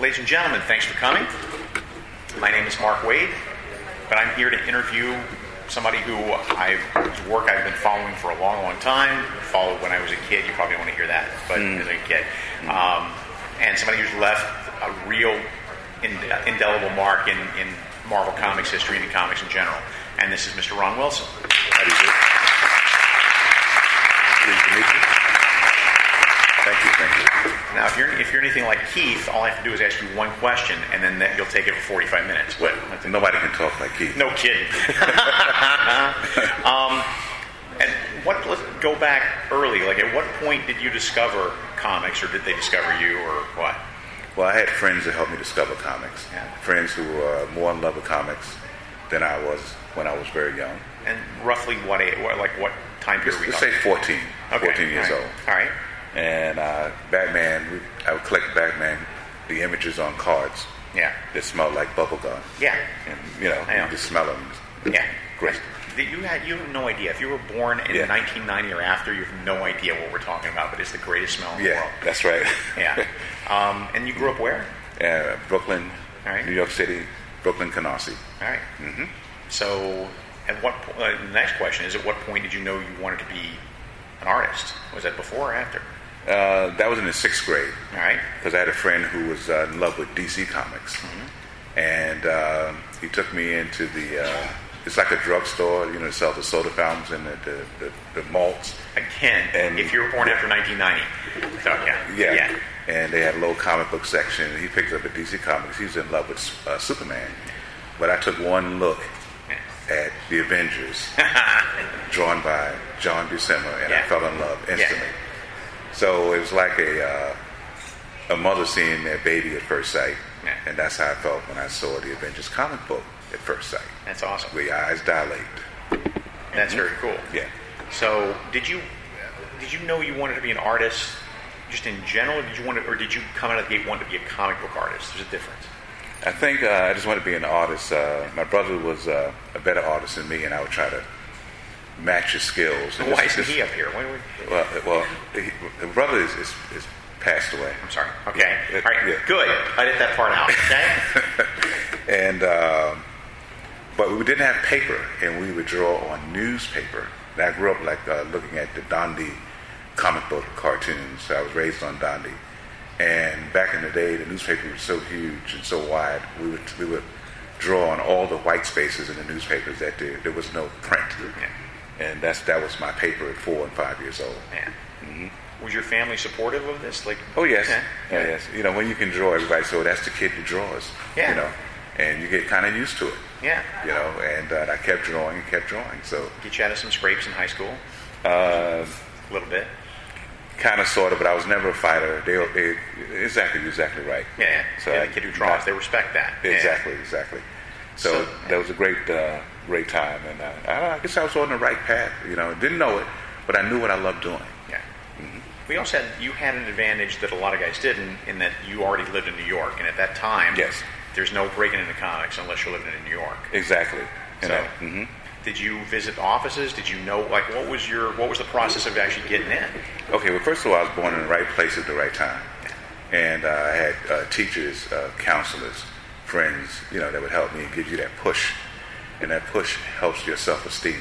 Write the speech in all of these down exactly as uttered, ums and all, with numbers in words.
ladies and gentlemen, thanks for coming. My name is Mark Wade, but I'm here to interview somebody who I've whose work I've been following for a long, long time. Followed when I was a kid. You probably don't want to hear that, but mm. as a kid, um, and somebody who's left a real indelible mark in, in Marvel Comics history and in comics in general. And this is Mister Ron Wilson. How do you do? Pleased to meet you. Thank you, thank you. Now, if you're if you're anything like Keith, all I have to do is ask you one question, and then that, you'll take it for forty-five minutes. Well, nobody can talk like Keith. No kidding. um, and what? Let's go back early. Like, at what point did you discover comics, or did they discover you, or what? Well, I had friends that helped me discover comics. Yeah. Friends who were more in love with comics than I was when I was very young. And roughly what age? What, like what time period? Let's, we let's say fourteen. Okay. fourteen years All right. old. All right. And uh, Batman, we, I would collect Batman, the images on cards. Yeah. That smelled like bubble gum. Yeah. And, you know, I know. you just smell them. Yeah. Great. You had you have no idea. If you were born in yeah. nineteen ninety or after, you have no idea what we're talking about, but it's the greatest smell in yeah, the world. That's right. Yeah. Um, and you grew up where? Uh, Brooklyn, All right. New York City, Brooklyn, Canarsie. All right. Mm-hmm. So, at what po- uh, the next question is, at what point did you know you wanted to be an artist? Was that before or after? Uh, that was in the sixth grade. All right. Because I had a friend who was uh, in love with D C Comics. Mm-hmm. And uh, he took me into the, uh, it's like a drugstore, you know, it sells the soda fountains and the, the, the, the malts. Again, and if you were born after nineteen ninety. So, yeah. Yeah. yeah. And they had a little comic book section. He picked up a D C Comics. He was in love with uh, Superman. But I took one look at the Avengers, drawn by John Buscema, and yeah. I fell in love instantly. Yeah. So it was like a uh, a mother seeing their baby at first sight, yeah. and that's how I felt when I saw the Avengers comic book at first sight. That's awesome. Where your eyes dilate. That's mm-hmm. very cool. Yeah. So did you did you know you wanted to be an artist just in general, or did you want to, or did you come out of the gate want to be a comic book artist? There's a difference. I think uh, I just wanted to be an artist. Uh, my brother was uh, a better artist than me, and I would try to match his skills. And why isn't he up here? Why we... Well, well, he, the brother is, is, is passed away. I'm sorry. Okay. Yeah. All right. Yeah. Good. I did that part out. Okay. and uh, but we didn't have paper, and we would draw on newspaper. And I grew up like uh, looking at the Dondi comic book cartoons. So I was raised on Dondi. And back in the day, the newspaper was so huge and so wide, we would we would draw on all the white spaces in the newspapers that there, there was no print. Yeah. And that's that was my paper at four and five years old. Yeah. Mm-hmm. Was your family supportive of this? Like, oh yes, okay. oh, yes. You know, when you can draw, everybody so that's the kid who draws. Yeah. You know, and you get kind of used to it. Yeah. You know, and uh, I kept drawing and kept drawing. So get you out of some scrapes in high school? Uh, a little bit. Kind of, sort of, but I was never a fighter. They, they exactly, you're exactly right. Yeah, yeah. So yeah, the kid who draws, not, they respect that. Exactly, yeah. exactly. So, so that yeah. was a great, uh, great time, and uh, I, I guess I was on the right path. You know, didn't know it, but I knew what I loved doing. Yeah. Mm-hmm. We also had you had an advantage that a lot of guys didn't, in that you already lived in New York, and at that time, yes, there's no breaking into comics unless you're living in New York. Exactly. You so, know, mm-hmm. Did you visit offices? Did you know, like, what was your, what was the process of actually getting in? Okay, well, first of all, I was born in the right place at the right time. And uh, I had uh, teachers, uh, counselors, friends, you know, that would help me and give you that push. And that push helps your self-esteem.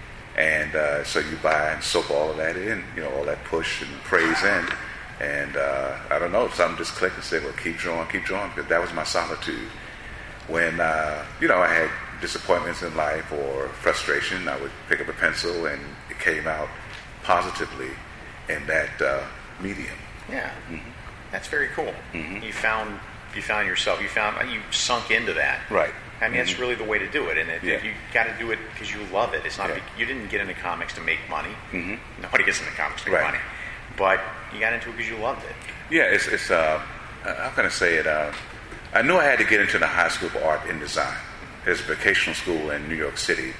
And uh, so you buy and soak all of that in, you know, all that push and praise in. And uh, I don't know, something just clicked and said, well, keep drawing, keep drawing, because that was my solitude. When, uh, you know, I had disappointments in life or frustration, I would pick up a pencil and it came out positively in that uh, medium. Yeah, mm-hmm. That's very cool. Mm-hmm. You found you found yourself. You found you sunk into that. Right. I mean, mm-hmm. that's really the way to do it, and it, yeah. you got to do it because you love it. It's not yeah. you didn't get into comics to make money. Mm-hmm. Nobody gets into comics to make right. money, but you got into it because you loved it. Yeah, it's it's. Uh, how can I say it? Uh, I knew I had to get into the High School of Art and Design. There's a vocational school in New York City,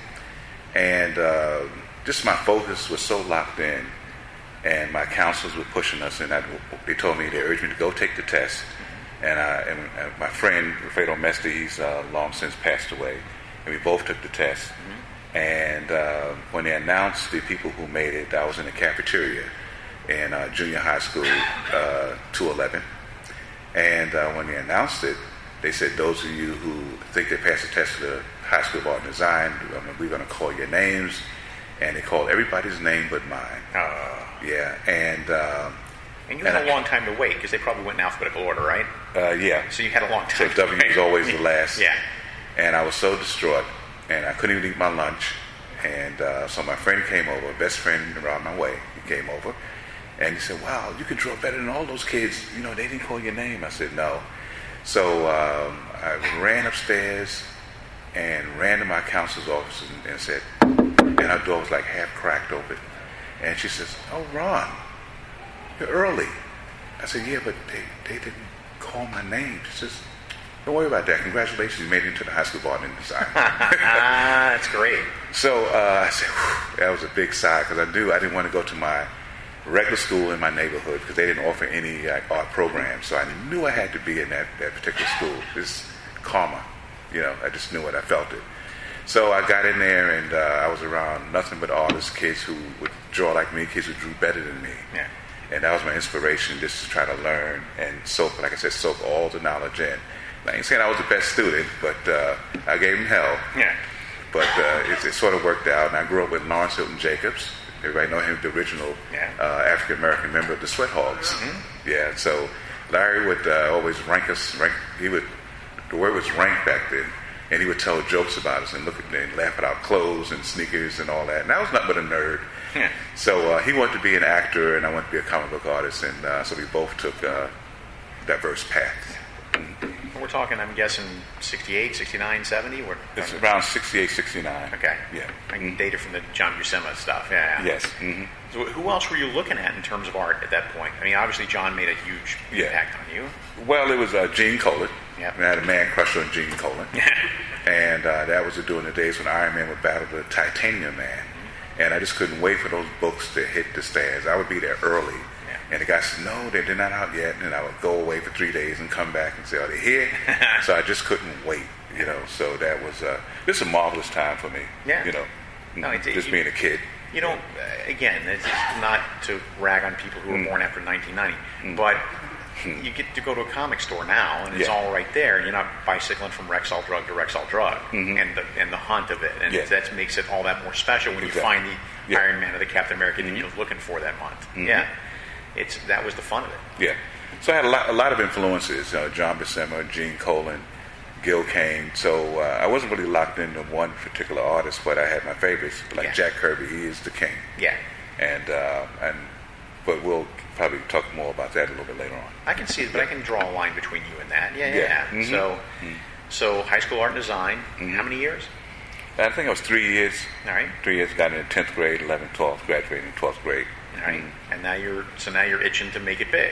and uh, just my focus was so locked in, and my counselors were pushing us, and I, they told me, they urged me to go take the test, and, I, and, and my friend, Fredo Mester, he's uh, long since passed away, and we both took the test, mm-hmm. and uh, when they announced the people who made it, I was in the cafeteria in uh, junior high school, uh, two eleven, And uh, when they announced it, they said, those of you who think they passed the test to the High School of Art and Design, I mean, we're going to call your names. And they called everybody's name but mine. Uh, yeah, and... Um, and you had and a long time to wait, because they probably went in alphabetical order, right? Uh, yeah. So you had a long time so to W wait. was always the last. Yeah. And I was so distraught, and I couldn't even eat my lunch. And uh, so my friend came over, best friend around my way, he came over, and he said, wow, you can draw better than all those kids. You know, they didn't call your name. I said, no. So um, I ran upstairs and ran to my counselor's office and, and said, and her door was like half cracked open. And she says, oh, Ron, you're early. I said, yeah, but they, they didn't call my name. She says, don't worry about that. Congratulations, you made it into the High School of Art and Design. That's great. So uh, I said, whew, that was a big sigh, because I knew I didn't want to go to my regular school in my neighborhood, because they didn't offer any like, art programs. So I knew I had to be in that, that particular school. It's karma. You know, I just knew it. I felt it. So I got in there, and uh, I was around nothing but artists, kids who would draw like me, kids who drew better than me. Yeah. And that was my inspiration, just to try to learn and soak, like I said, soak all the knowledge in. I ain't saying I was the best student, but uh, I gave him hell. Yeah. But uh, it, it sort of worked out. And I grew up with Lawrence Hilton Jacobs. Everybody know him, the original yeah. uh, African-American member of the Sweat Hogs. Mm-hmm. Yeah, so Larry would uh, always rank us, rank, he would, the word was rank back then, and he would tell jokes about us and look at and laugh at our clothes and sneakers and all that. And I was nothing but a nerd. Yeah. So uh, he wanted to be an actor, and I wanted to be a comic book artist, and uh, so we both took uh, diverse paths. We're talking, I'm guessing, sixty-eight, sixty-nine, seventy? We're, it's around sixty-eight, sixty-nine. Okay. Yeah. I can date it from the John Buscema stuff. Yeah. Yes. Mm-hmm. So who else were you looking at in terms of art at that point? I mean, obviously John made a huge yeah. impact on you. Well, it was uh, Gene Colan. Yep. I had a man crush on Gene Colan. And uh, that was during the days when Iron Man would battle the Titanium Man. Mm-hmm. And I just couldn't wait for those books to hit the stands. I would be there early. And the guy said, no, they're not out yet. And I would go away for three days and come back and say, are they here? So I just couldn't wait, you know. So that was, uh, this is a marvelous time for me, yeah. you know, no, it's, just you, being a kid. You know, again, it's not to rag on people who were mm. born after nineteen ninety, mm. but mm. you get to go to a comic store now, and it's yeah. all right there. You're not bicycling from Rexall Drug to Rexall Drug, mm-hmm. and the and the hunt of it, and yeah. that makes it all that more special when exactly. you find the yeah. Iron Man or the Captain America mm-hmm. that you're looking for that month. Mm-hmm. Yeah. It's that was the fun of it. Yeah. So I had a lot, a lot of influences. Uh, John Buscema, Gene Colan, Gil Kane. So uh, I wasn't really locked into one particular artist, but I had my favorites. Like yeah. Jack Kirby, he is the king. Yeah. And uh, and but we'll probably talk more about that a little bit later on. I can see it, but I can draw a line between you and that. Yeah, yeah. yeah. yeah. Mm-hmm. So, mm-hmm. so high school art and design. Mm-hmm. How many years? I think it was three years. All right. Three years. Got in tenth grade, eleventh, twelfth, graduated in twelfth grade. All right, mm-hmm. and now you're so now you're itching to make it big.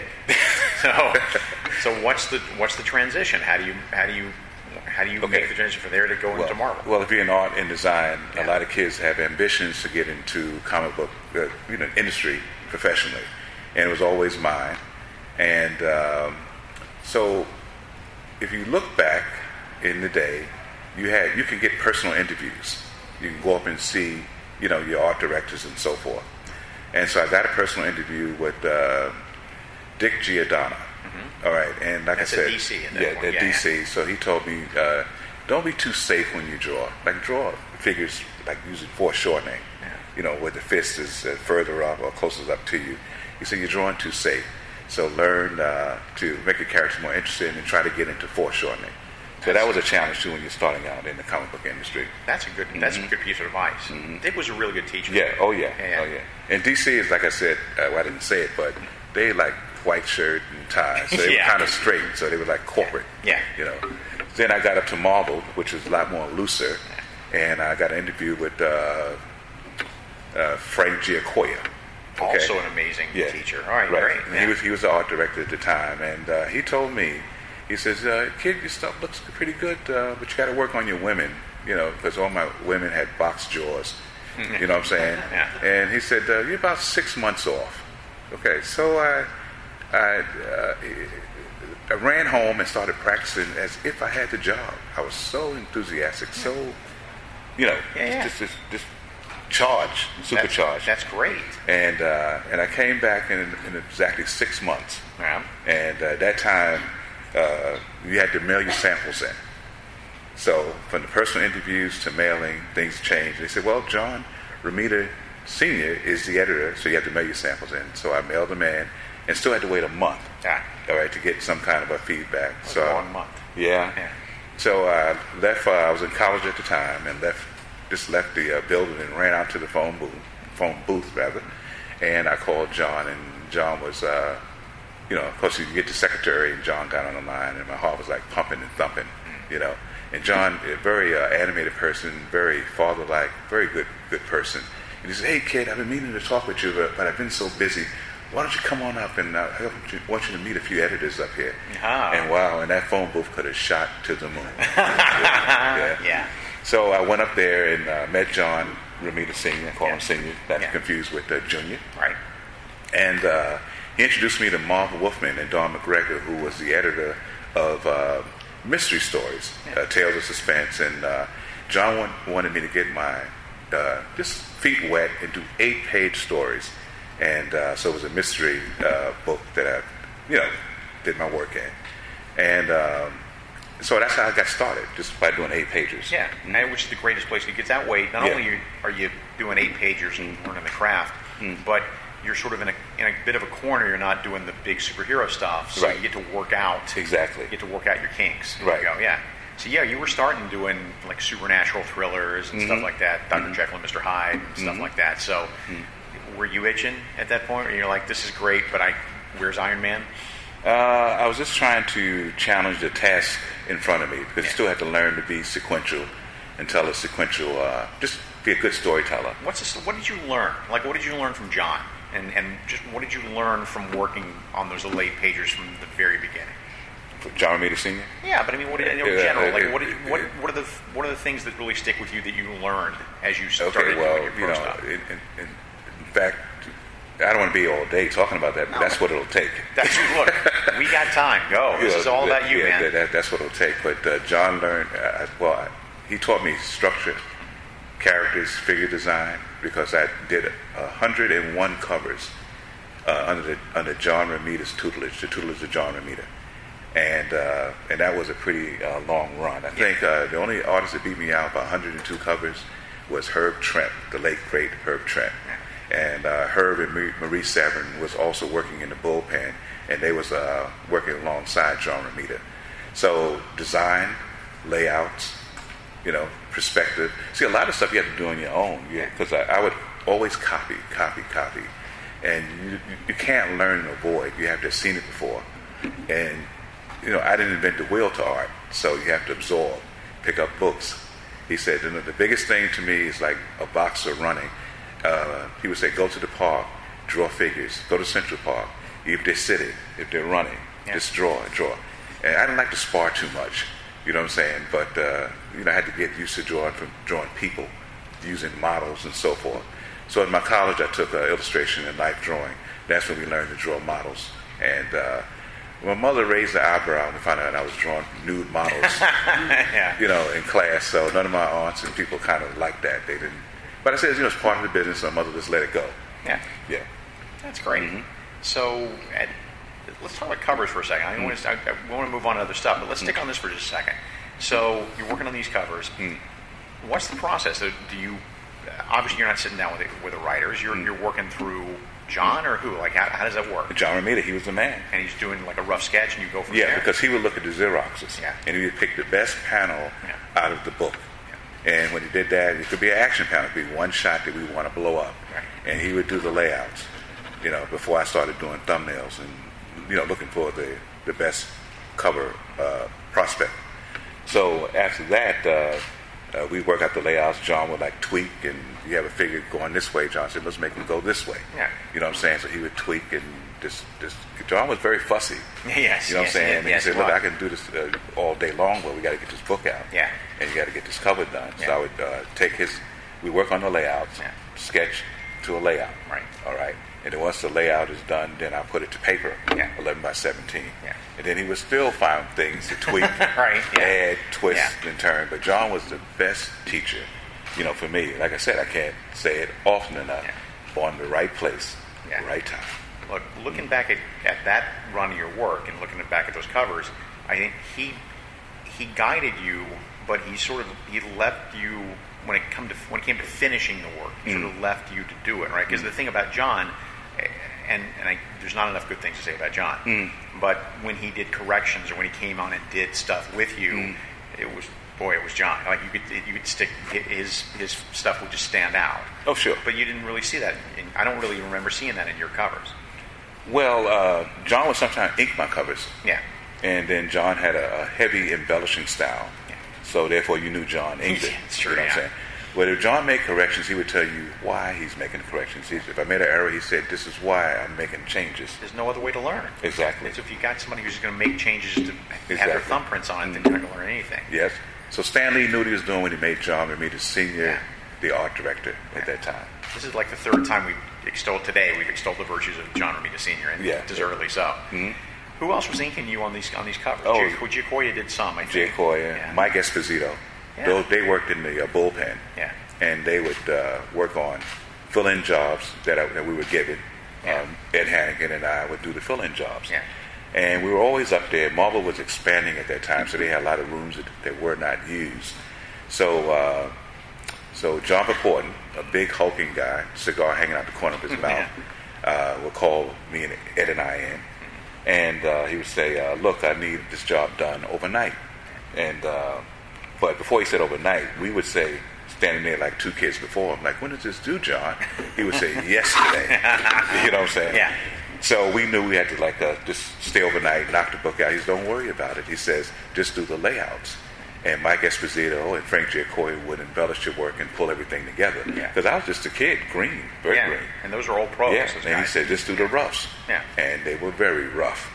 so, so what's the what's the transition? How do you how do you how do you okay. make the transition from there to go well, into Marvel? Well, if you're in art and design, yeah. a lot of kids have ambitions to get into comic book, uh, you know, industry professionally, and it was always mine. And um, so, if you look back in the day, you had you can get personal interviews. You can go up and see, you know, your art directors and so forth. And so I got a personal interview with uh, Dick Giordano. Mm-hmm. All right, and like That's I said, at D C. At that yeah, point. at yeah, D C. Yeah. So he told me, uh, don't be too safe when you draw. Like draw figures, like using foreshortening. Yeah. You know, where the fist is uh, further up or closest up to you. He said you're drawing too safe. So learn uh, to make your characters more interesting and try to get into foreshortening. So that was a challenge too when you're starting out in the comic book industry. That's a good. Mm-hmm. That's a good piece of advice. Mm-hmm. Dick was a really good teacher. Yeah. Oh yeah. yeah, yeah. Oh yeah. And D C is, like I said. Uh, well, I didn't say it, but they like white shirt and ties. So they yeah. were kind of straight. So they were like corporate. Yeah. You know. Then I got up to Marvel, which was a lot more looser, and I got an interview with uh, uh, Frank Giacoya. Okay. Also an amazing yeah. teacher. All right. Right. Great. And yeah. he was he was the art director at the time, and uh, he told me. He says, uh, kid, your stuff looks pretty good, uh, but you got to work on your women, you know, because all my women had box jaws, you know what I'm saying? Yeah. And he said, uh, you're about six months off. Okay, so I, I, uh, I ran home and started practicing as if I had the job. I was so enthusiastic, so, you know, yeah, yeah. just, just, just charged, supercharged. That's, that's great. And uh, and I came back in, in exactly six months. Yeah. And uh, that time, uh, you had to mail your samples in. So from the personal interviews to mailing, things changed. They said, well, John Romita Senior is the editor, so you have to mail your samples in. So I mailed them in and still had to wait a month, Yeah. all right, to get some kind of a feedback. That was so a long month. Yeah. Yeah. So I left. Uh, I was in college at the time, and left just left the uh, building and ran out to the phone booth, phone booth rather, and I called John, and John was, uh, you know, of course you get the secretary, and John got on the line, and my heart was like pumping and thumping, you know. And John, a very uh, animated person, very father-like, very good good person. And he said, "Hey kid, I've been meaning to talk with you, but, but I've been so busy. Why don't you come on up and uh, I want you to meet a few editors up here." Ah. And wow, and that phone booth could have shot to the moon. yeah. yeah. Yeah. So I went up there and uh, met John Romita Senior, call Yeah. him Senior, not Yeah. confused with uh, Junior. Right. And uh, he introduced me to Marv Wolfman and Don McGregor, who was the editor of uh, Mystery Stories, Yeah. uh, Tales of Suspense. And uh, John want, wanted me to get my uh, just feet wet and do eight-page stories. And uh, so it was a mystery uh, book that I, you know, did my work in. And um, so that's how I got started, just by doing eight pages. Yeah, and which is the greatest place to get that way. Not Yeah. only you- are you doing eight pagers and learning the craft, but you're sort of in a, in a bit of a corner. You're not doing the big superhero stuff, so Right. you get to work out. Exactly. You get to work out your kinks. There Right. You go. Yeah. So yeah, you were starting doing like supernatural thrillers and stuff like that, Doctor Jekyll and Mister Hyde and stuff like that. So were you itching at that point? Or you're like, this is great, but I, where's Iron Man? Uh, I was just trying to challenge the task in front of me because Yeah. you still have to learn to be sequential and tell a sequential, uh, just be a good storyteller. What's this, what did you learn? Like, what did you learn from John? And and just what did you learn from working on those late pagers from the very beginning? John Romita Senior? Yeah, but I mean, what in Yeah, general, uh, like, uh, what, did, what uh, what are the what are the things that really stick with you that you learned as you started Okay, well, doing your you pro know, stuff? in, in, in fact, I don't want to be all day talking about that, but No. that's what it'll take. That's look, we got time. Go. This You know, is all that- about you, yeah, man. That, that, that's what it'll take. But uh, John learned, uh, well, I, he taught me structure, characters, figure design, because I did one hundred one covers uh, under the, under John Romita's tutelage, the tutelage of John Romita. And uh, and that was a pretty uh, long run. I think uh, the only artist that beat me out by one hundred two covers was Herb Trent, the late great Herb Trent. And uh, Herb and Marie, Marie Severin was also working in the bullpen, and they was uh, working alongside John Romita. So design, layouts, you know, perspective. See, a lot of stuff you have to do on your own. Yeah, because I, I would always copy, copy, copy, and you, you can't learn and avoid. You have to have seen it before, and you know, I didn't invent the wheel to art, so you have to absorb, pick up books. He said, you know, the biggest thing to me is like a boxer running. Uh, he would say, go to the park, draw figures. Go to Central Park. If they're sitting, if they're running, Yeah. just draw, draw. And I didn't like to spar too much, you know what I'm saying? But, uh, you know, I had to get used to drawing from drawing people, using models and so forth. So in my college, I took uh, illustration and life drawing. That's when we learned to draw models. And uh, my mother raised the eyebrow when we found out I was drawing nude models, yeah. you know, in class. So none of my aunts and people kind of liked that. They didn't. But I said, you know, it's part of the business, so my mother just let it go. Yeah. Yeah. That's great. Mm-hmm. So, Ed, let's talk about covers for a second. I, want to, I, I want to move on to other stuff, but let's stick on this for just a second. So, you're working on these covers. Mm. What's the process? Do you, obviously, you're not sitting down with the, with the writers. You're, Mm. you're working through John or who? Like, how, how does that work? John Romita, he was the man. And he's doing like a rough sketch, and you go from Yeah, there. because he would look at the Xeroxes, Yeah. and he would pick the best panel Yeah. out of the book. And when he did that, it could be an action panel. It could be one shot that we want to blow up. Right. And he would do the layouts, you know, before I started doing thumbnails and, you know, looking for the, the best cover uh, prospect. So after that, uh, uh, we work out the layouts. John would, like, tweak, and you have a figure going this way. John said, let's make him go this way. Yeah. You know what I'm saying? So he would tweak, and just, just John was very fussy. Yes, You know what yes, I'm saying? yes, and yes, he said, he look, was. I can do this uh, all day long, but we got to get this book out. Yeah. And you got to get this cover done. So Yeah. I would uh, take his, we work on the layouts, Yeah. sketch to a layout. Right. All right. And then once the layout is done, then I put it to paper, Yeah. eleven by seventeen. Yeah. And then he would still find things to tweak, Right, yeah. add, twist, Yeah. and turn. But John was the best teacher, you know, for me. Like I said, I can't say it often enough. Yeah. On the right place, Yeah. right time. Look, looking back at, at that run of your work and looking back at those covers, I think he he guided you, but he sort of he left you when it come to when it came to finishing the work. He mm. sort of left you to do it, right? Because mm. the thing about John, and and I, there's not enough good things to say about John, mm. but when he did corrections or when he came on and did stuff with you, mm. it was. Boy, it was John. Like you could, you could stick his his stuff would just stand out. Oh, sure. But you didn't really see that. In, I don't really remember seeing that in your covers. Well, uh, John would sometimes ink my covers. Yeah. And then John had a, a heavy embellishing style. Yeah. So therefore, you knew John inked it. It's true. You know yeah. what I'm saying? But if John made corrections, he would tell you why he's making corrections. He, if I made an error, he said, "This is why I'm making changes." There's no other way to learn. Exactly. So if you got somebody who's just going to make changes to exactly. have their thumbprints on it, then you're not going to learn anything. Yes. So Stan Lee knew what he was doing when he made John Romita Senior yeah. the art director yeah. at that time. This is like the third time we've extolled today. We've extolled the virtues of John Romita Senior, and yeah. deservedly so. Mm-hmm. Who else was inking you on these on these covers? Oh, Jay Koya did some. I think. Jay Koya, yeah. Mike Esposito. Yeah. Those, they worked in the uh, bullpen, yeah. and they would uh, work on fill-in jobs that, I, that we were given. Yeah. Um, Ed Hannigan and I would do the fill-in jobs. Yeah. And we were always up there. Marvel was expanding at that time, so they had a lot of rooms that, that were not used. So, uh, so John Purporton, a big hulking guy, cigar hanging out the corner of his mouth, uh, would call me and Ed and I in, and uh, he would say, uh, "Look, I need this job done overnight." And uh, but before he said overnight, we would say, standing there like two kids before him, like, "When does this due, John?" He would say, "Yesterday." You know what I'm saying? Yeah. So we knew we had to like uh, just stay overnight, knock the book out. He says, "Don't worry about it." He says, "Just do the layouts." And Mike Esposito and Frank Giacoya would embellish your work and pull everything together. Because yeah. I was just a kid, green, very yeah. green. And those are old pros. Yeah. And guys. he said, just do the roughs. Yeah. And they were very rough.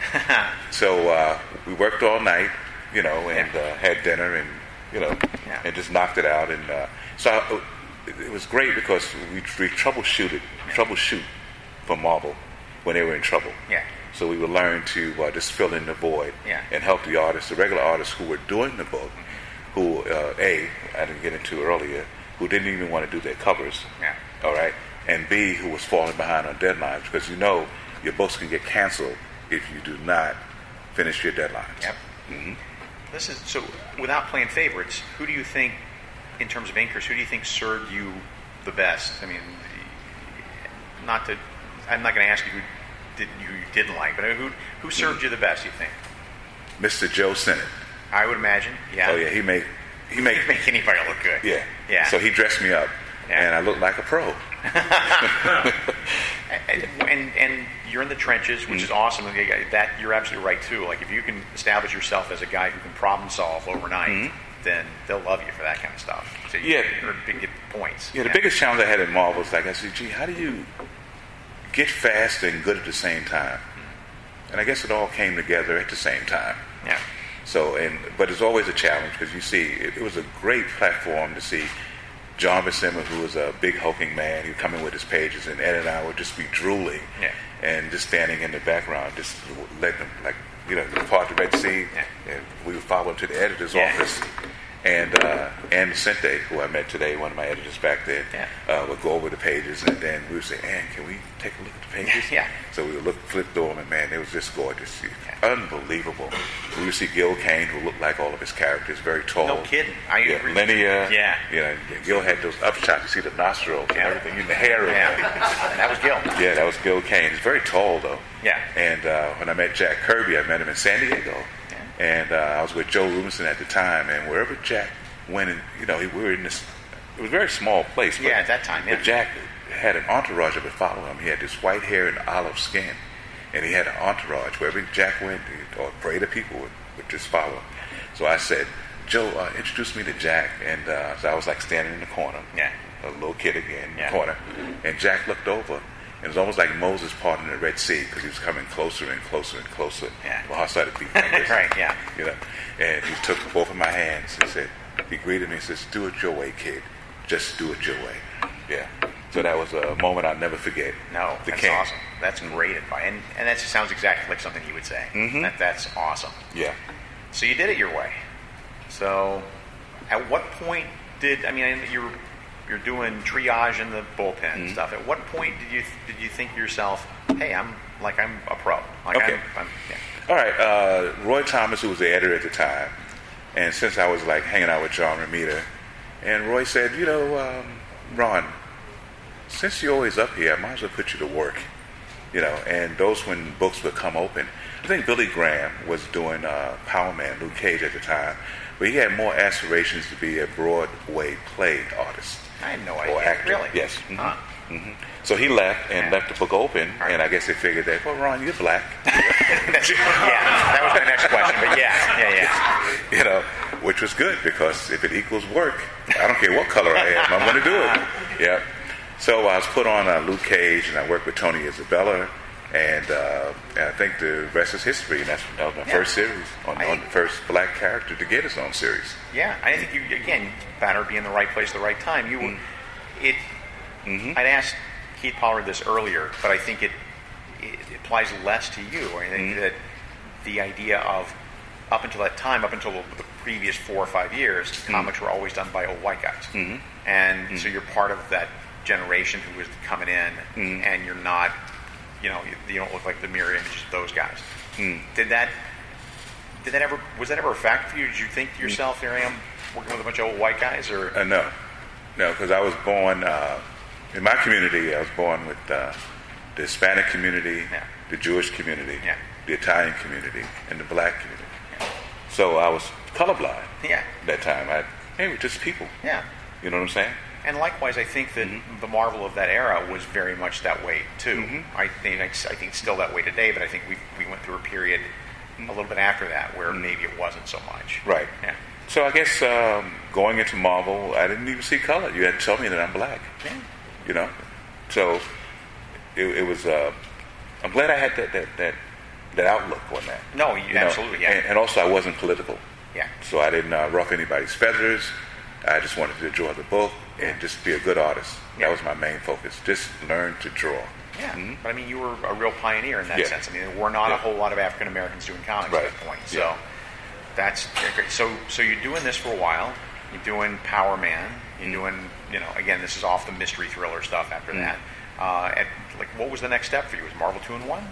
So uh, we worked all night, you know, and yeah. uh, had dinner and, you know, yeah. and just knocked it out. And uh, so I, it was great because we, we troubleshooted, troubleshoot for Marvel when they were in trouble. Yeah. So we would learn to uh, just fill in the void yeah. and help the artists, the regular artists who were doing the book, who, uh, A, I didn't get into earlier, who didn't even want to do their covers, yeah. all right, and B, who was falling behind on deadlines, because you know your books can get canceled if you do not finish your deadlines. Yep. Mm-hmm. This is, so without playing favorites, who do you think, in terms of inkers, who do you think served you the best? I mean, not to, I'm not going to ask you who did you didn't like, but who who served mm-hmm. you the best, you think? Mister Joe Sennett. I would imagine, yeah. Oh yeah, he made he made make anybody look good. Yeah, yeah. So he dressed me up, yeah. and I looked like a pro. and, and and you're in the trenches, which mm-hmm. is awesome. That you're absolutely right too. Like if you can establish yourself as a guy who can problem solve overnight, mm-hmm. then they'll love you for that kind of stuff. So you yeah, get, get points. Yeah, the yeah. biggest challenge I had in Marvel was like I said, gee, how do you get fast and good at the same time? Mm-hmm. And I guess it all came together at the same time. Yeah. So, and but it's always a challenge because you see, it, it was a great platform to see John Buscema, who was a big hulking man, he'd come in with his pages, and Ed and I would just be drooling yeah. and just standing in the background, just letting them, like, you know, part the Red Sea, yeah. and we would follow him to the editor's yeah. office. And uh, Ann Vicente, who I met today, one of my editors back then, yeah. uh, would go over the pages, and then we would say, Ann, can we take a look at the pages? Yeah. So we would look, flip through them, and man, it was just gorgeous. Yeah. Unbelievable. We would see Gil Kane, who looked like all of his characters, very tall. No kidding. I yeah, agree. Linear. Yeah. You know, Gil had those upshots. You see the nostrils yeah. and everything in the hair. Yeah. And that was Gil. Yeah, that was Gil Kane. He's very tall, though. Yeah. And uh, when I met Jack Kirby, I met him in San Diego. Yeah. And uh, I was with Joe Rubinson at the time, and wherever Jack went, in, you know, we were in this, it was a very small place. But, yeah, at that time, yeah. But Jack had an entourage that would follow him. He had this white hair and olive skin. And he had an entourage. Wherever Jack went, or a parade of people would, would just follow him. So I said, Joe, uh, introduce me to Jack. And uh, so I was like standing in the corner. Yeah. A little kid again in yeah. the corner. And Jack looked over. And it was almost like Moses parting the Red Sea because he was coming closer and closer and closer. Yeah. Well, I started beating like this. Right, yeah. You know, and he took both of my hands and said, he greeted me and says, do it your way, kid. Just do it your way. Yeah. So that was a moment I'll never forget. No, the that's king. awesome. That's great advice. And, and that sounds exactly like something he would say. Mm-hmm. That, that's awesome. Yeah. So you did it your way. So at what point did, I mean, you're you're doing triage in the bullpen mm-hmm. and stuff. At what point did you did you think to yourself, hey, I'm like I'm a pro? Like okay. I'm, I'm, yeah. All right, uh, Roy Thomas, who was the editor at the time, and since I was like hanging out with John Romita, and Roy said, you know, um, Ron, since you're always up here, I might as well put you to work, you know. And those when books would come open. I think Billy Graham was doing uh, Power Man, Luke Cage at the time, but he had more aspirations to be a Broadway play artist. I had no or idea. Actor. Really? Yes. Mm-hmm. Huh. Mm-hmm. So he left and Yeah. left the book open, Right. and I guess they figured that, well, Ron, you're black. That's, yeah, that was my next question. But yeah, yeah, yeah. You know, which was good because if it equals work, I don't care what color I am, I'm going to do it. Yeah. So I was put on uh, Luke Cage, and I worked with Tony Isabella, and, uh, and I think the rest is history. And that's that was my Yeah. first series, on, I- on the first black character to get his own series. Yeah, I think you again better be in the right place at the right time. You, Mm. it. Mm-hmm. I'd asked Keith Pollard this earlier, but I think it, it applies less to you. I think Mm-hmm. that the idea of up until that time, up until the previous four or five years, comics were always done by old white guys, Mm-hmm. and so you're part of that generation who was coming in, Mm-hmm. and you're not, you know, you, you don't look like the mirror images of those guys. Mm. Did that? Did that ever? Was that ever a fact for you? Did you think to yourself, "Here I am working with a bunch of old white guys," or Uh, no, no, because I was born uh, in my community. I was born with uh, the Hispanic community, Yeah. the Jewish community, Yeah. the Italian community, and the black community. So I was colorblind yeah, that time. I hey, we're just people. yeah? You know what I'm saying? And likewise, I think that the Marvel of that era was very much that way too. Mhm. I think I think it's still that way today, but I think we we went through a period a little bit after that where maybe it wasn't so much. Right. Yeah. So I guess um, going into Marvel, I didn't even see color. You had to tell me that I'm black. Yeah. You know, so it, it was. Uh, I'm glad I had that that that, that outlook on that. No, you, you know? absolutely. Yeah. And, and also, I wasn't political. yeah. So I didn't uh, ruffle anybody's feathers. I just wanted to enjoy the book and just be a good artist. Yeah. That was my main focus. Just learn to draw. Yeah, Mhm. but I mean, you were a real pioneer in that Yeah. sense. I mean, there were not Yeah. a whole lot of African Americans doing comics Right. at that point. So Yeah. that's great. So, so you're doing this for a while. You're doing Power Man. You're Mm. doing, you know, again, this is off the mystery thriller stuff. After Mm. that, uh, and like, what was the next step for you? Was Marvel two in one?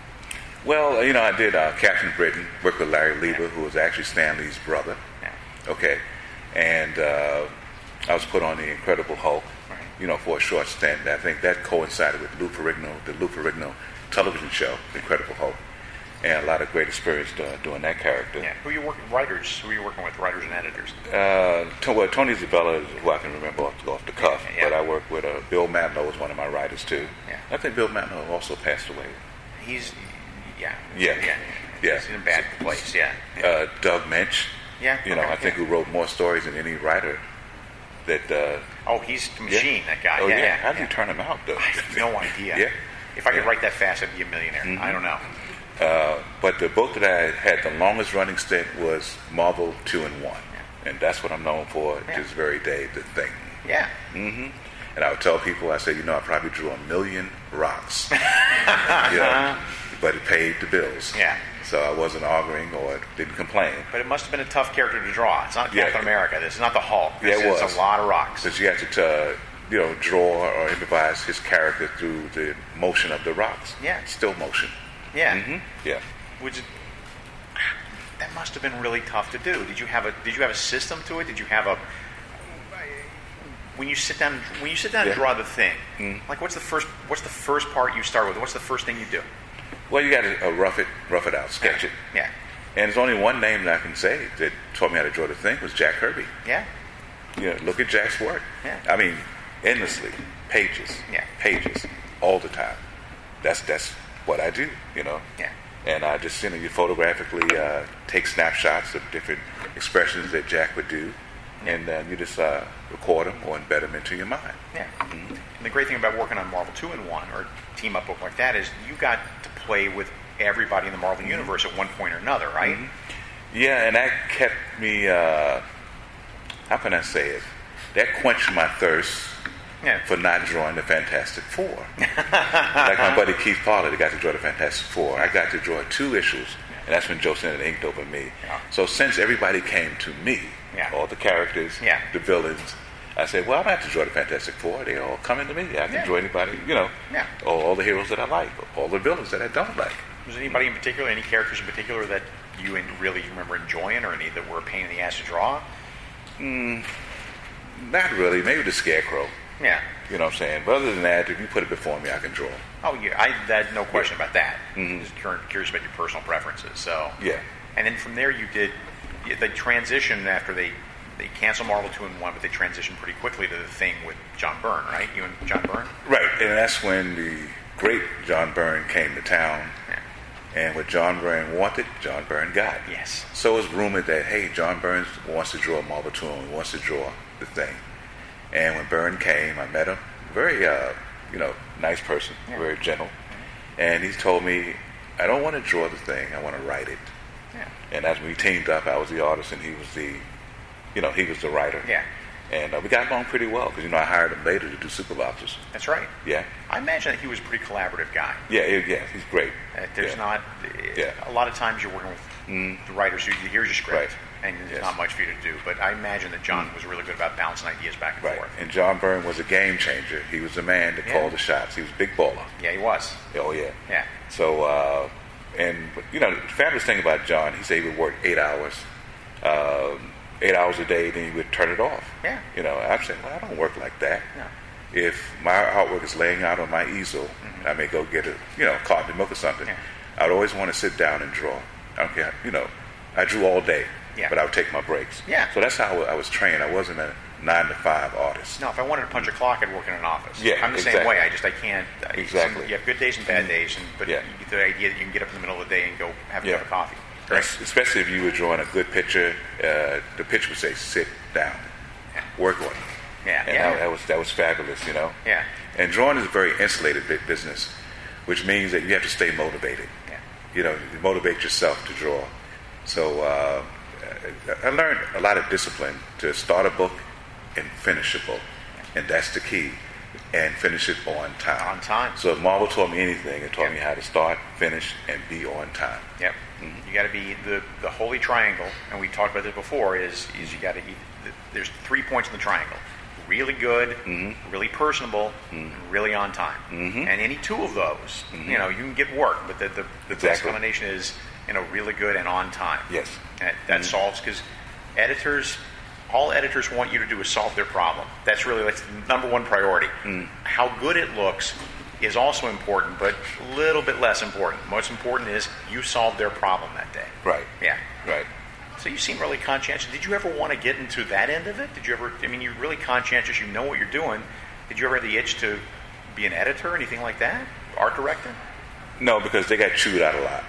Well, you know, I did uh, Captain Britain, worked with Larry Lieber, who was actually Stan Lee's brother. Yeah. Okay. And uh, I was put on the Incredible Hulk, Right. you know, for a short stint. I think that coincided with Lou Ferrigno, the Lou Ferrigno television show, The Incredible Hulk, and a lot of great experience uh, doing that character. Yeah. Who are you working? Writers? Who are you working with? Writers and editors? Uh, to, well, Tony Isabella is who I can remember off, off the cuff, Yeah, yeah. but I work with uh, Bill Matlow was one of my writers too. Yeah. I think Bill Matlow also passed away. He's, yeah, Yeah. yeah, Yeah. He's in a bad place. Yeah. Yeah. Uh, Doug Mensch, yeah. you know, okay, I think yeah. who wrote more stories than any writer. That uh, Oh, he's the machine. yeah. That guy. Oh yeah. yeah, yeah, how did yeah. you turn him out though? I have no idea. Yeah. If I could Yeah. write that fast, I'd be a millionaire. Mhm. I don't know. Uh, but the book that I had the longest running stint was Marvel two in one, Yeah. and that's what I'm known for to Yeah. this very day. The Thing. Yeah. hmm And I would tell people, I said, you know, I probably drew a million rocks, you know, but it paid the bills. Yeah. So I wasn't arguing or didn't complain. But it must have been a tough character to draw. It's not Yeah. Captain America. This is not the Hulk. This Yeah, it is was. a lot of rocks. Because you had to, uh, you know, draw or improvise his character through the motion of the rocks. Yeah. Still motion. Yeah. hmm Yeah. Which that must have been really tough to do. Did you have a Did you have a system to it? Did you have a when you sit down when you sit down Yeah. and draw the thing? Mm. Like, what's the first What's the first part you start with? What's the first thing you do? Well, you got to uh, rough it, rough it out, sketch it. Yeah. And there's only one name that I can say that taught me how to draw the thing was Jack Kirby. Yeah. You know, look at Jack's work. Yeah. I mean, endlessly, pages, Yeah. pages, all the time. That's that's what I do. You know. Yeah. And I just, you know, you photographically uh, take snapshots of different expressions that Jack would do, and then you just uh, record them or embed them into your mind. Yeah. And the great thing about working on Marvel two in one or team up book like that is you got to play with everybody in the Marvel universe at one point or another, right? Yeah, and that kept me, uh, how can I say it? That quenched my thirst Yeah. for not drawing the Fantastic Four. Like my buddy Keith Pollard, he got to draw the Fantastic Four. I got to draw two issues, and that's when Joe Sennett inked over me. Yeah. So since everybody came to me, Yeah. all the characters, Yeah. the villains, I said, well, I don't have to draw the Fantastic Four. They all coming to me. I can Yeah. draw anybody, you know, Yeah. all, all the heroes that I like, all the villains that I don't like. Was there anybody in particular, any characters in particular that you in- really remember enjoying, or any that were a pain in the ass to draw? Mm, not really. Maybe the Scarecrow. Yeah. You know what I'm saying? But other than that, if you put it before me, I can draw. Oh, yeah. I had no question Yeah. about that. Mhm. Just cur- curious about your personal preferences. So. Yeah. And then from there, you did the transition after they they canceled Marvel two and one, but they transitioned pretty quickly to the Thing with John Byrne, right? You and John Byrne. Right, and that's when the great John Byrne came to town. Yeah. And what John Byrne wanted, John Byrne got. Yes. So it's rumored that, hey, John Byrne wants to draw Marvel two and wants to draw the Thing. And when Byrne came, I met him. Very, uh, you know, nice person, Yeah. very gentle. And he told me, I don't want to draw the Thing, I want to write it. Yeah. And as we teamed up, I was the artist and he was the, you know, he was the writer. Yeah. And uh, we got along pretty well because, you know, I hired him later to do Super Lobsters. That's right. Yeah. I imagine that he was a pretty collaborative guy. Yeah, yeah, yeah, he's great. Uh, there's Yeah. not Yeah. a lot of times you're working with Mm. the writers who here's your script, Right. and there's Yes. not much for you to do. But I imagine that John was really good about bouncing ideas back and Right. forth. And John Byrne was a game changer. He was the man that Yeah. called the shots. He was a big baller. Yeah, he was. Oh, yeah. Yeah. So, uh, and, but, you know, the fabulous thing about John, he said he would work eight hours, um, eight hours a day, then he would turn it off. Yeah. You know, I'm saying, well, I don't work like that. No. If my artwork is laying out on my easel, mm-hmm. I may go get a, you know, carton milk or something. Yeah. I'd always want to sit down and draw. I don't care, you know, I drew all day, Yeah. but I would take my breaks. Yeah. So that's how I was trained. I wasn't a nine to five artist. No, if I wanted to punch a clock, I'd work in an office. Yeah, I'm the same exactly. way. I just I can't. I, Exactly. some- you have good days and bad days, and but Yeah. you get the idea that you can get up in the middle of the day and go have a Yeah. cup of coffee. Great. Es- Especially if you were drawing a good picture, uh, the picture would say, sit down, Yeah. work on it. Yeah. And Yeah. that, that was that was fabulous, you know. Yeah. And drawing is a very insulated bit business, which means that you have to stay motivated. Yeah. You know, you motivate yourself to draw. So uh, I learned a lot of discipline to start a book and finish a book, and that's the key. And finish it on time. On time. So if Marvel taught me anything, it taught Yeah. me how to start, finish, and be on time. Yep. Mm-hmm. You got to be the the holy triangle, and we talked about this before. Is is you got to there's three points in the triangle: really good, Mm-hmm. really personable, and really on time. Mhm. And any two of those, you know, you can get work. But the the, the best Exactly. combination is you know really good and on time. Yes. And that Mhm. solves because editors. All editors want you to do is solve their problem. That's really that's the number one priority. Mm. How good it looks is also important, but a little bit less important. Most important is you solved their problem that day. Right. Yeah. Right. So you seem really conscientious. Did you ever want to get into that end of it? Did you ever? I mean, you're really conscientious. You know what you're doing. Did you ever have the itch to be an editor or anything like that? Art director? No, because they got chewed out a lot.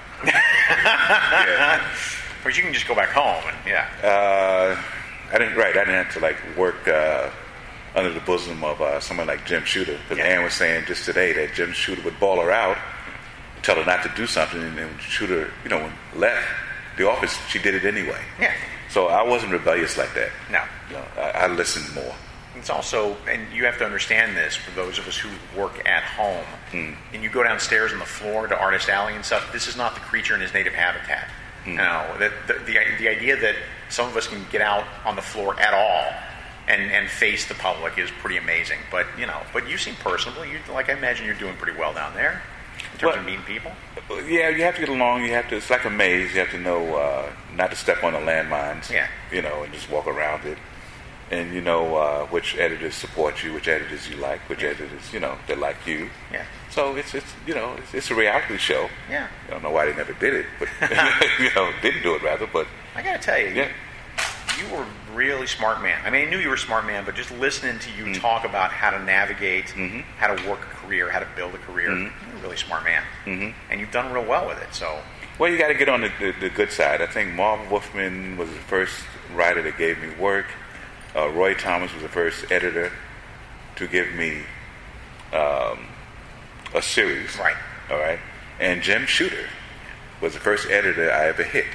yeah. Or you can just go back home and yeah. Uh, I didn't. Right. I didn't have to like work uh, under the bosom of uh, someone like Jim Shooter. Because Yeah. Ann was saying just today that Jim Shooter would ball her out, tell her not to do something, and then Shooter, you know, when left the office, she did it anyway. Yeah. So I wasn't rebellious like that. No. You know, I, I listened more. It's also, and you have to understand this for those of us who work at home, Mm. and you go downstairs on the floor to Artist Alley and stuff. This is not the creature in his native habitat. Mm. No, that the, the the idea that some of us can get out on the floor at all and and face the public is pretty amazing. But you know, but you seem personable. You like I imagine you're doing pretty well down there in terms Well- of meeting people. Yeah, you have to get along. You have to. It's like a maze. You have to know uh, not to step on the landmines. Yeah. You know, and just walk around it. And you know uh, which editors support you, which editors you like, which editors you know that like you. Yeah. So it's it's you know it's, it's a reality show. Yeah. I don't know why they never did it, but you know didn't do it rather. But I got to tell you, yeah, you were a really smart man. I mean, I knew you were a smart man, but just listening to you talk about how to navigate, Mhm. how to work a career, how to build a career, Mhm. you're a really smart man. Mhm. And you've done real well with it. So, well you got to get on the, the, the good side. I think Marv Wolfman was the first writer that gave me work. Uh, Roy Thomas was the first editor to give me um, a series. right. All right. And Jim Shooter was the first editor I ever hit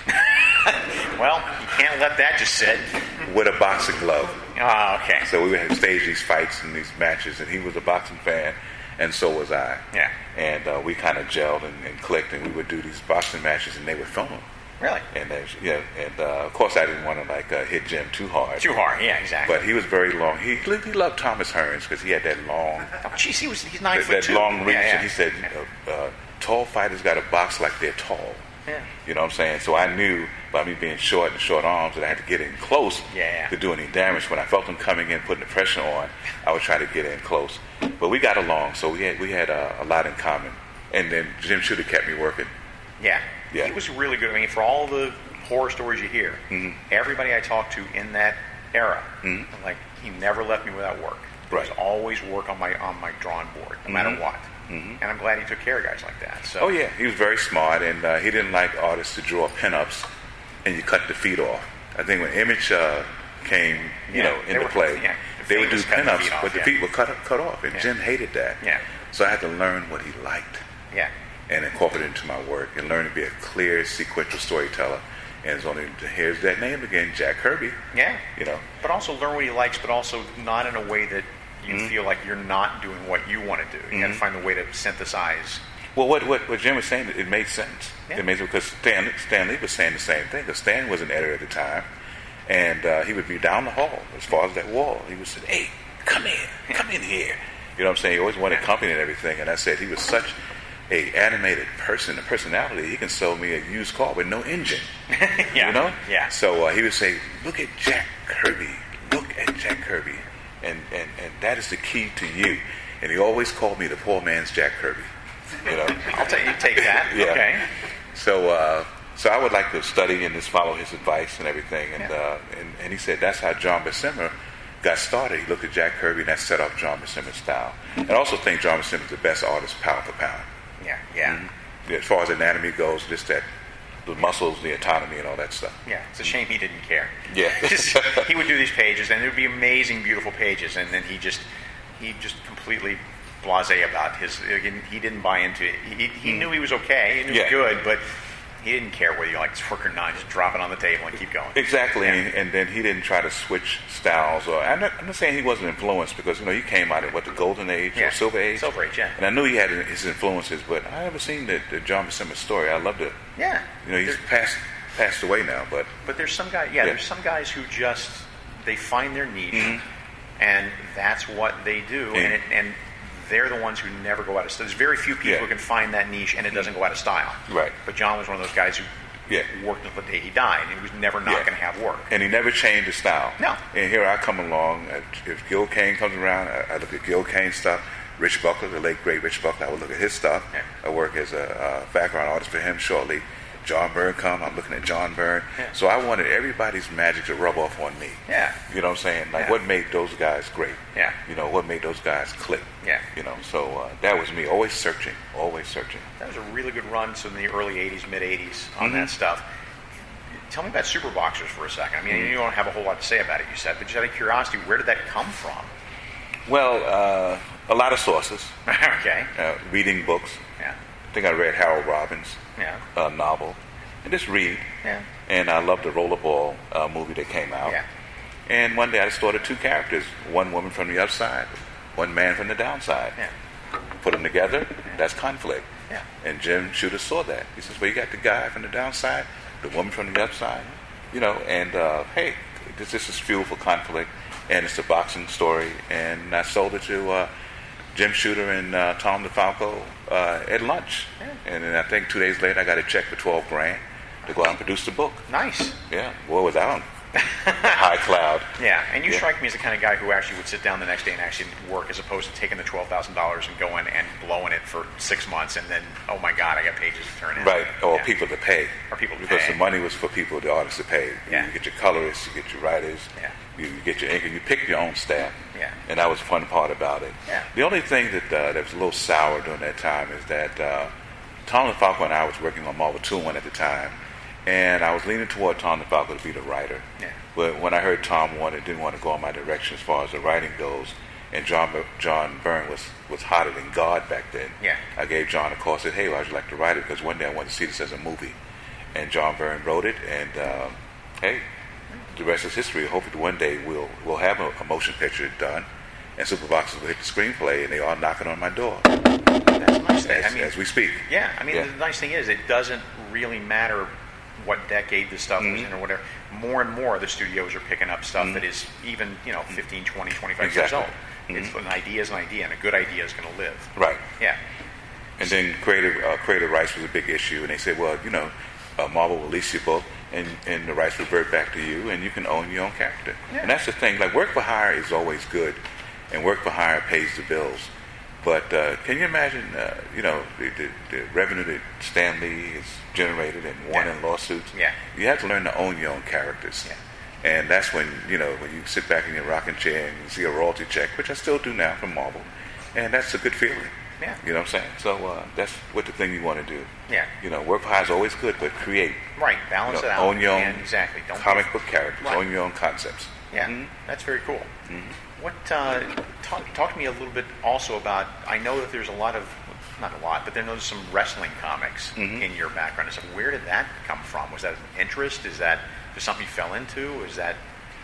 Well, you can't let that just sit. with a boxing glove. Oh, okay. So we would stage these fights and these matches, and he was a boxing fan, and so was I. Yeah. And uh, we kind of gelled and, and clicked, and we would do these boxing matches, and they would film them. Really? And they, yeah, and uh, of course I didn't want to like uh, hit Jim too hard. Too hard. Yeah, exactly. But he was very long. He he loved Thomas Hearns because he had that long, Oh, jeez, he was, he's nine that, foot that two. long reach. Yeah, yeah. And he said, you know, uh, tall fighters got to box like they're tall. Yeah. You know what I'm saying? So I knew by me being short and short arms that I had to get in close yeah. to do any damage. When I felt them coming in, putting the pressure on, I would try to get in close. But we got along, so we had we had uh, a lot in common. And then Jim Shooter kept me working. Yeah. Yeah. He was really good. I mean, for all the horror stories you hear, mm-hmm. everybody I talked to in that era, mm-hmm. like he never left me without work. There right. was always work on my on my drawing board, no mm-hmm. matter what. Mm-hmm. And I'm glad he took care of guys like that. So. Oh yeah, he was very smart, and uh, he didn't like artists to draw pinups and you cut the feet off. I think when Image uh, came, you yeah, know, into were, play, yeah, they would do pinups, the but the yeah. feet were cut cut off, and yeah. Jim hated that. Yeah. So I had to learn what he liked. Yeah. And incorporate it into my work, and learn to be a clear, sequential storyteller. And it's only here's that name again, Jack Kirby. Yeah. You know. But also learn what he likes, but also not in a way that you mm-hmm. feel like you're not doing what you want to do. You mm-hmm. got to find a way to synthesize. Well, what what, what Jim was saying, it made sense. Yeah. It made sense because Stan, Stan Lee was saying the same thing. Because Stan was an editor at the time, and uh, he would be down the hall as far as that wall. He would say, "Hey, come in, come in here." You know what I'm saying? He always wanted company and everything. And I said he was such a animated person, a personality. He can sell me a used car with no engine. yeah. You know? Yeah. So uh, he would say, "Look at Jack Kirby. Look at Jack Kirby." And, and, and that is the key to you. And he always called me the poor man's Jack Kirby. You know? I'll take you take that. Yeah. Okay. So uh, so I would like to study and just follow his advice and everything. And yeah. uh, and, and he said that's how John Buscema got started. He looked at Jack Kirby and that set off John Buscema's style. And I also think John Buscema is the best artist pound for pound. Yeah, yeah. Mm-hmm. As far as anatomy goes, just that the muscles, the autonomy, and all that stuff. Yeah, it's a shame he didn't care. Yeah. Just, he would do these pages, and it would be amazing, beautiful pages, and then he just he just completely blasé about his. He didn't buy into it. He, he mm. knew he was okay. He knew yeah. he was good, but he didn't care whether you liked his work or not. Just drop it on the table and keep going. Exactly, Yeah. and, and then he didn't try to switch styles. Or I'm not, I'm not saying he wasn't influenced because you know he came out of what the Golden Age Yeah. or Silver Age. Silver Age, yeah. And I knew he had his influences, but I haven't seen the, the John Buscema story. I loved it. Yeah. You know, he's There- passed passed away now, but But there's some guys, yeah, Yeah. there's some guys who just they find their niche, Mhm. and that's what they do, Yeah. and it, and they're the ones who never go out of style. There's very few people Yeah. who can find that niche, and it doesn't go out of style. Right. But John was one of those guys who Yeah. worked until the day he died, and he was never not Yeah. going to have work. and he never changed his style. No. And here I come along. uh, If Gil Kane comes around, I, I look at Gil Kane's stuff. Rich Buckler, the late great Rich Buckler, I would look at his stuff. Yeah. I work as a uh, background artist for him shortly. John Byrne come, I'm looking at John Byrne. Yeah. So I wanted everybody's magic to rub off on me. Yeah. You know what I'm saying? Like Yeah. what made those guys great? Yeah. You know, what made those guys click? Yeah. You know, so uh, that was me, always searching, always searching. That was a really good run, so in the early eighties, mid eighties on Mhm. that stuff. Tell me about Super Boxers for a second. I mean, Mhm. you don't have a whole lot to say about it, you said, but just out of curiosity, where did that come from? Well, uh, a lot of sources, okay. uh, reading books. Yeah. I think I read Harold Robbins' Yeah. uh, novel, and just read. Yeah. And I loved the Rollerball uh, movie that came out. Yeah. And one day I started two characters, one woman from the upside, one man from the downside. Yeah. Put them together, that's conflict. Yeah. And Jim Shooter saw that. He says, well, you got the guy from the downside, the woman from the upside, you know, and uh, hey, this, this is fuel for conflict, and it's a boxing story. And I sold it to uh, Jim Shooter and uh, Tom DeFalco uh, at lunch. Yeah. And then I think two days later I got a check for twelve grand to go out and produce the book. Nice. Yeah, boy, was I on high cloud. Yeah, and you Yeah. strike me as the kind of guy who actually would sit down the next day and actually work, as opposed to taking the twelve thousand dollars and going and blowing it for six months, and then, oh my God, I got pages to turn in. Right, or Yeah. people to pay. Or people to because pay. the money was for people, the artists to pay. Yeah. You get your colorists, you get your writers, Yeah. you, you get your ink, and you pick your own staff. Yeah. And that was the fun part about it. Yeah. The only thing that uh, that was a little sour during that time is that uh, Tom DeFalco and I was working on Marvel two one at the time, and I was leaning toward Tom DeFalco to be the writer. Yeah. But when I heard Tom wanted, didn't want to go in my direction as far as the writing goes, and John John Byrne was, was hotter than God back then. Yeah. I gave John a call, said, hey, well, I'd like to write it because one day I wanted to see this as a movie. And John Byrne wrote it, and um, hey, the rest is history. Hopefully one day we'll we'll have a, a motion picture done, and Super Boxers will hit the screenplay, and they are knocking on my door That's a nice thing. as, I mean, as we speak. yeah, I mean, Yeah. the nice thing is it doesn't really matter what decade the stuff was Mhm. in or whatever. More and more the studios are picking up stuff Mhm. that is even, you know, fifteen, twenty, twenty-five Exactly. years old. It's Mhm. an idea is an idea, and a good idea is going to live. Right. Yeah. And then creative uh, creative rights was a big issue, and they said, well, you know, uh, Marvel will release your book, and, and the rights revert back to you, and you can own your own character. Yeah. And that's the thing. Like, work for hire is always good, and work for hire pays the bills. But uh, can you imagine, uh, you know, the, the, the revenue that Stan Lee has generated and won yeah. in lawsuits? Yeah. You have to learn to own your own characters. Yeah. And that's when, you know, when you sit back in your rocking chair and you see a royalty check, which I still do now from Marvel, and that's a good feeling. Yeah. You know what I'm saying? So uh, that's what the thing you want to do. Yeah. You know, work for hire is always good, but create. Right. Balance you know, it out. Own your own and exactly. Don't comic book characters. Right. Own your own concepts. Yeah. Mm-hmm. That's very cool. Mm-hmm. What? Uh, talk, talk to me a little bit also about. I know that there's a lot of, not a lot, but there's some wrestling comics mm-hmm. in your background. So where did that come from? Was that an interest? Is that just something you fell into? Is that?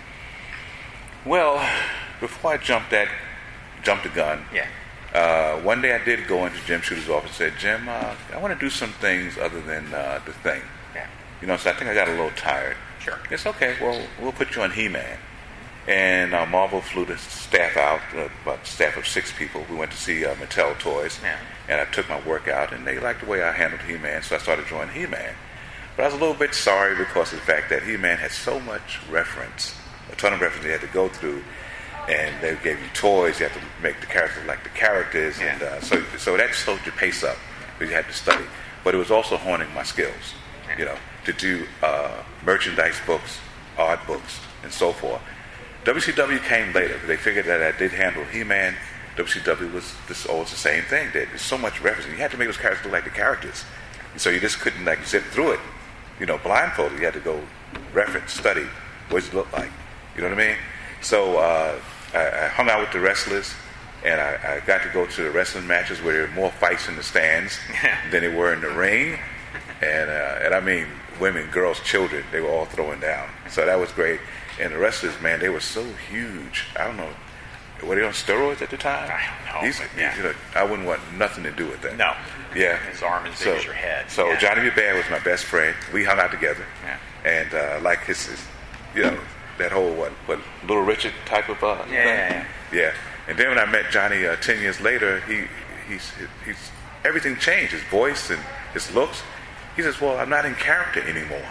Well, before I jumped that, jumped the gun. Yeah. Uh, one day I did go into Jim Shooter's office and said, Jim, uh, I want to do some things other than uh, the thing. Yeah. You know, so I think I got a little tired. Sure. It's okay. Well, we'll put you on He-Man. And uh, Marvel flew the staff out, uh, about a staff of six people. We went to see uh, Mattel Toys. Yeah. And I took my work out, and they liked the way I handled He-Man, so I started joining He-Man. But I was a little bit sorry because of the fact that He-Man had so much reference, a ton of reference you had to go through. And they gave you toys. You had to make the characters like the characters, yeah. and uh, so so that slowed your pace up because you had to study. But it was also honing my skills, yeah. you know, to do uh, merchandise books, art books, and so forth. W C W came later. They figured that I did handle He-Man. W C W was this always the same thing. There's so much reference. You had to make those characters look like the characters, so you just couldn't like zip through it, you know, blindfolded. You had to go reference, study what does it look like. You know what I mean? So uh, I, I hung out with the wrestlers, and I, I got to go to the wrestling matches where there were more fights in the stands than there were in the ring. And uh, and I mean, women, girls, children, they were all throwing down. So that was great. And the wrestlers, man, they were so huge. I don't know. Were they on steroids at the time? I don't know. These, yeah. you know, I wouldn't want nothing to do with that. No. Yeah. His arm as big so, as your head. So yeah. Johnny B. Bad was my best friend. We hung out together. Yeah. And uh, like his, his, you know, that whole what, what Little Richard type of uh, yeah, thing. Yeah, yeah, yeah. And then when I met Johnny uh, ten years later, he he's he's everything changed. His voice and his looks. He says, "Well, I'm not in character anymore."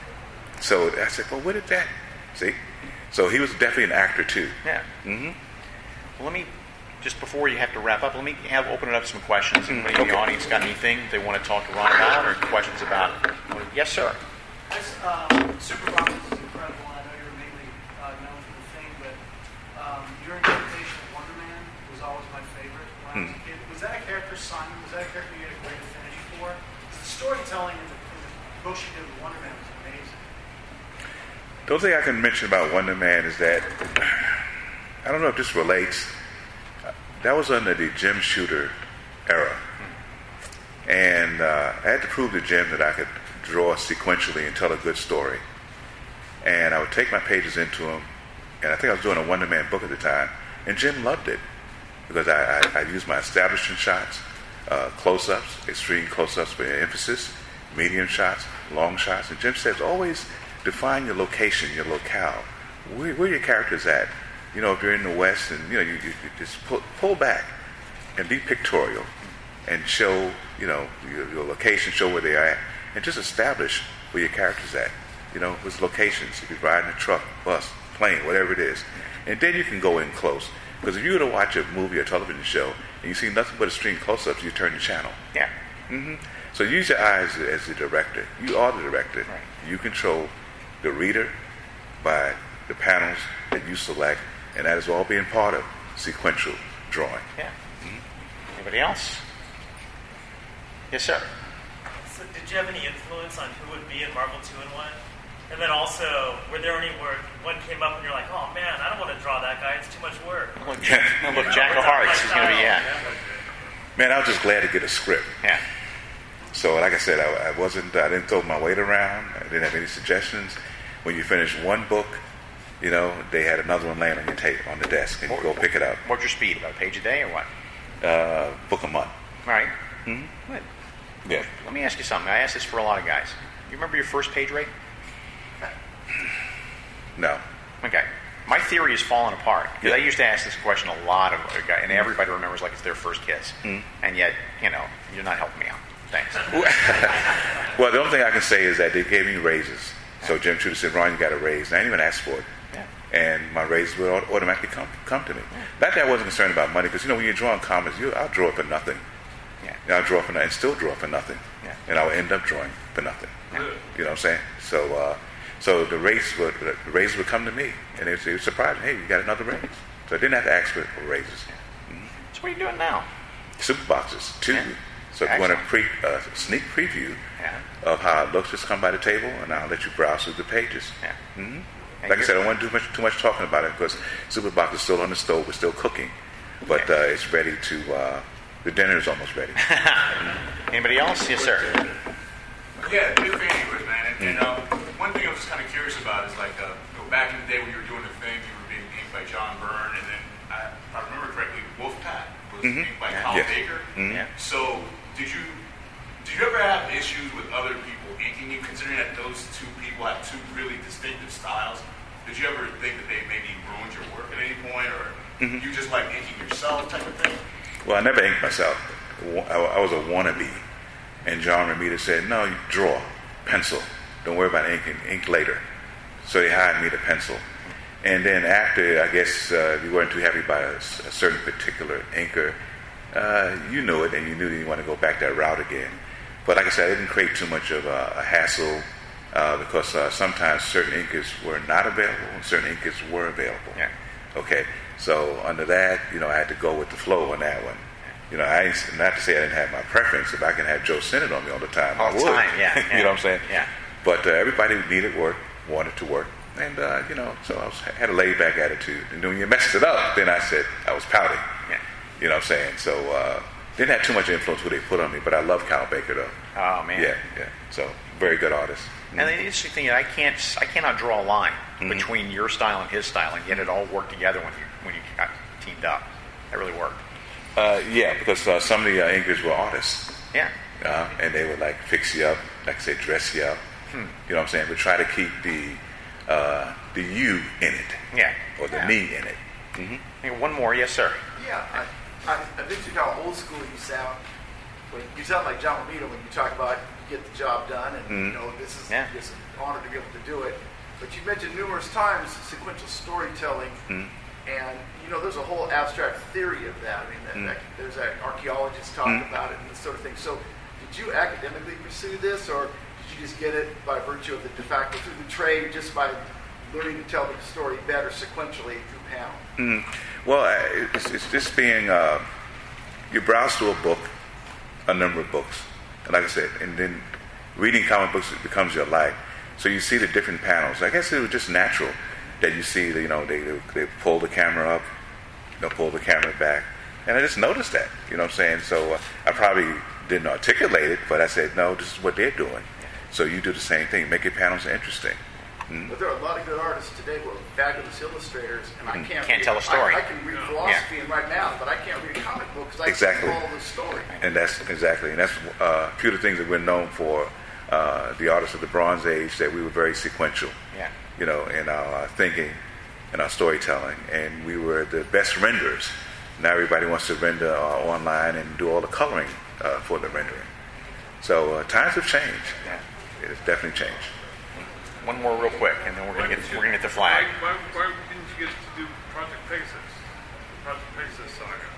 So I said, "Well, where did that?" See. So he was definitely an actor too. Yeah. Mm-hmm. Well, let me just before you have to wrap up, let me have open it up to some questions. Anybody okay. in the audience got anything they want to talk to Ron about, or questions about? Yes, sir. This, um, Super Rockets is incredible. I know you're mainly uh, known for the thing, but um, your interpretation of Wonder Man was always my favorite when I was a kid. Was that a character, Simon? Was that a character you had a great affinity for? The storytelling in the, in the books you did with Wonder Man was amazing. The only thing I can mention about Wonder Man is that I don't know if this relates. That was under the Jim Shooter era, and uh, I had to prove to Jim that I could draw sequentially and tell a good story. And I would take my pages into him, and I think I was doing a Wonder Man book at the time, and Jim loved it because I, I, I used my establishment shots, uh, close-ups, extreme close-ups for emphasis, medium shots, long shots, and Jim says always define your location, your locale. Where, where your characters at? You know, if you're in the West, and you know, you, you, you just pull, pull back and be pictorial, and show, you know, your, your location, show where they are at, and just establish where your character's at. You know, with locations. If you're riding a truck, bus, plane, whatever it is, and then you can go in close. Because if you were to watch a movie or television show and you see nothing but extreme close-ups, you turn the channel. Yeah. Mm-hmm. So use your eyes as the director. You are the director. Right. You control the reader by the panels that you select, and that is all being part of sequential drawing. Yeah. Mm-hmm. Anybody else? Yes, sir. So did you have any influence on who would be in Marvel two and one? And then also, were there any where one came up and you're like, oh man, I don't want to draw that guy, it's too much work. Look, Jack, look, Jack of Hearts is going to be, yeah. Man, I was just glad to get a script. Yeah. So, like I said, I, I wasn't, I didn't throw my weight around. I didn't have any suggestions. When you finish one book, you know, they had another one laying on your tape on the desk, and you go pick it up. What's your speed? About a page a day or what? Uh, book a month. All right. Mm-hmm. Good. Yeah. Let me ask you something. I ask this for a lot of guys. You remember your first page rate? No. Okay. My theory is falling apart because Yeah. I used to ask this question a lot of a guy, and everybody remembers like it's their first kiss, Mm. and yet you know you're not helping me out. Thanks. Well, the only thing I can say is that they gave me raises. So Jim Tudor said, "Ron, you got a raise." And I didn't even ask for it. Yeah. And my raises would au- automatically come come to me. Not that I wasn't concerned about money, because you know when you're drawing comics, you I'll draw for nothing. Yeah. And I'll draw for nothing, and still draw for nothing. Yeah. And I'll end up drawing for nothing. Yeah. You know what I'm saying? So, uh, so the raise would the raises would come to me, and it was, it was surprising. Hey, you got another raise. So I didn't have to ask for, for raises. So what are you doing now? Super boxes, two. Yeah. So if you want a Excellent. pre, uh, sneak preview Yeah. of how it looks, just come by the table, and I'll let you browse through the pages. Yeah. hmm And Like I you're- said, I don't want to do much, too much talking about it because Superbox is still on the stove, we're still cooking, but uh, it's ready to. Uh, the dinner is almost ready. Anybody else? Yes, sir. Yeah, big fan of yours, man. And, and uh, one thing I was just kind of curious about is like, uh, you know, back in the day when you were doing the thing, you were being inked by John Byrne, and then I, if I remember correctly, Wolfpack was Mhm. inked by Yeah. Kyle Yes. Baker. Mhm. Yeah. So, did you did you ever have issues with other people inking you, considering that those two people have two really distinctive styles? Did you ever think that they maybe ruined your work at any point, or Mhm. you just like inking yourself type of thing? Well, I never inked myself. I, I was a wannabe, and John Romita said, "No, you draw, pencil. Don't worry about inking. Ink later." So they hired me to pencil. And then after, I guess, uh, you weren't too happy by a, s- a certain particular inker, uh, you knew it, and you knew that you want to go back that route again. But like I said, I didn't create too much of a, a hassle uh, because uh, sometimes certain inkers were not available and certain inkers were available. Yeah. Okay, so under that, you know, I had to go with the flow on that one. You know, I ain't- not to say I didn't have my preference. If I can have Joe Sennett on me all the time, All I the would. time, yeah, yeah. You know what I'm saying? Yeah. But uh, everybody who needed work wanted to work, and uh, you know, so I was, had a laid back attitude. And then when you messed it up, then I said I was pouting. Yeah. You know what I'm saying? So uh, didn't have too much influence who they put on me, but I love Kyle Baker though. Oh man. Yeah, yeah. So very good artist. And the interesting thing is, I can't, I cannot draw a line Mhm. between your style and his style, and yet it all worked together when you when you got teamed up. That really worked. Uh, yeah, because uh, some of the uh, inkers were artists. Yeah. Uh, and they would like fix you up, like I say, dress you up. Hmm. You know what I'm saying? But try to keep the uh, the you in it, Yeah. or the Yeah. me in it. hmm Hey, one more, yes, sir. Yeah, I, I, I think you how old school you sound. When you sound like John Romita when you talk about you get the job done, and Mhm. you know this is Yeah. it's an honor to be able to do it. But you mentioned numerous times sequential storytelling, Mhm. and you know there's a whole abstract theory of that. I mean, that, Mhm. that, there's that archaeologists talk Mhm. about it and this sort of thing. So, did you academically pursue this, or did you just get it by virtue of the de facto through the trade, just by learning to tell the story better sequentially through panel? Mm. Well, I- it's, it's just being, uh, you browse through a book, a number of books, and like I said, and then reading comic books becomes your life. So you see the different panels. I guess it was just natural that you see, the, you know, they, they they pull the camera up, they'll pull the camera back, and I just noticed that, you know what I'm saying? So uh, I probably didn't articulate it, but I said, no, this is what they're doing. So you do the same thing, make your panels interesting. Mm. But there are a lot of good artists today who are fabulous illustrators, and I can't Can't read, tell a story. I, I can read philosophy and write math, but I can't read a comic book because I Exactly. can't follow the story. And that's exactly, and that's uh, a few of the things that we're known for. Uh, the artists of the Bronze Age, that we were very sequential, Yeah. you know, in our thinking and our storytelling, and we were the best renderers. Now everybody wants to render uh, online and do all the coloring uh, for the rendering. So uh, times have changed. Yeah. It's definitely changed. One more, real quick, and then we're gonna get we're gonna get the flag. Why, why, why didn't you get to do Project Pegasus? Project Pegasus saga.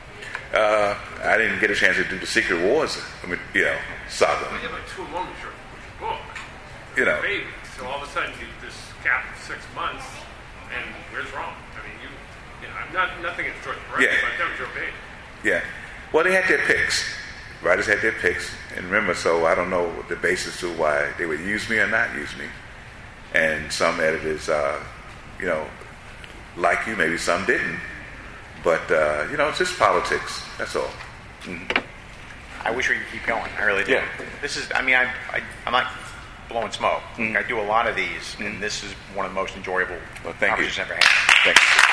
Uh, I didn't get a chance to do the Secret Wars, I mean, you know, saga. Well, yeah, but two moments your book. You know. Baby. So all of a sudden you this gap of six months, and where's wrong? I mean, you, you know, I'm not nothing against George Perez, Yeah. but that was your baby. Yeah. Well, they had their picks. Writers had their picks. And remember, so I don't know the basis to why they would use me or not use me. And some editors, uh, you know, like you, maybe some didn't. But, uh, you know, it's just politics. That's all. Mhm. I wish we could keep going. I really do. Yeah. This is, I mean, I, I, I'm not blowing smoke. Mm. I do a lot of these, and this is one of the most enjoyable Well, thank you. conversations I've ever had. Thanks.